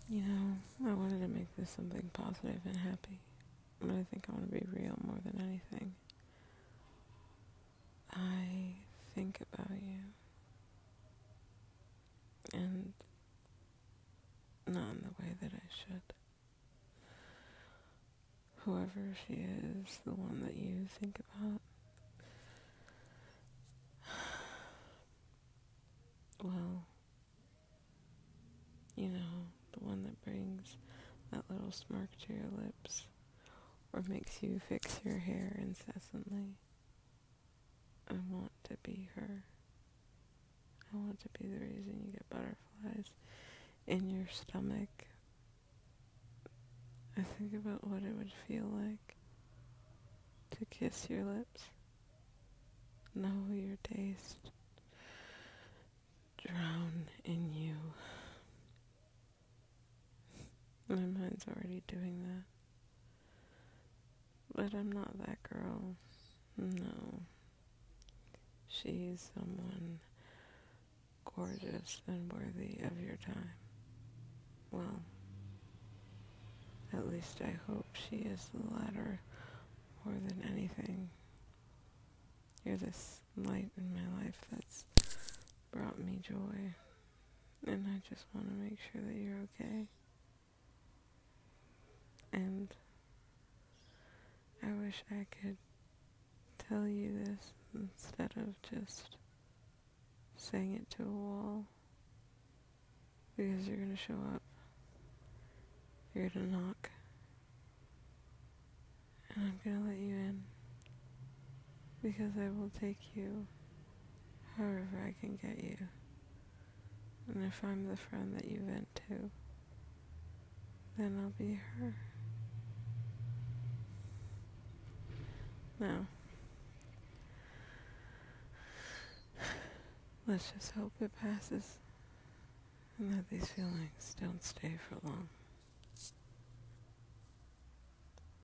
I wanted to make this something positive and happy, but I think I want to be real more than anything. I think about you, and not in the way that I should. Whoever she is, the one that you think about, well, the one that brings that little smirk to your lips, or makes you fix your hair incessantly. I want to be her. I want to be the reason you get butterflies in your stomach. I think about what it would feel like to kiss your lips, know your taste, drown in you. My mind's already doing that. But I'm not that girl. No. She's someone gorgeous and worthy of your time. Well, at least I hope she is the latter more than anything. You're this light in my life that's brought me joy, and I just want to make sure that you're okay. And I wish I could tell you this instead of just saying it to a wall, because you're going to show up, you're going to knock, and I'm going to let you in, because I will take you however I can get you. And if I'm the friend that you vent to, then I'll be her. Now, let's just hope it passes, and that these feelings don't stay for long.